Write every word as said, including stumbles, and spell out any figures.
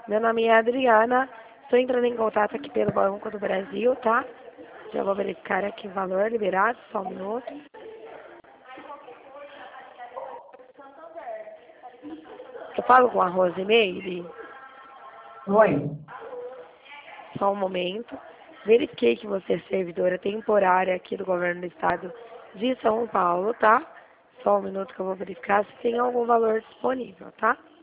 Meu nome é Adriana, estou entrando em contato aqui pelo Banco do Brasil, tá? Já vou verificar aqui o valor liberado, só um minuto. Eu falo com a Rosemeire? Oi. Só um momento. Verifiquei que você é servidora temporária aqui do Governo do Estado de São Paulo, tá? Só um minuto que eu vou verificar se tem algum valor disponível, tá?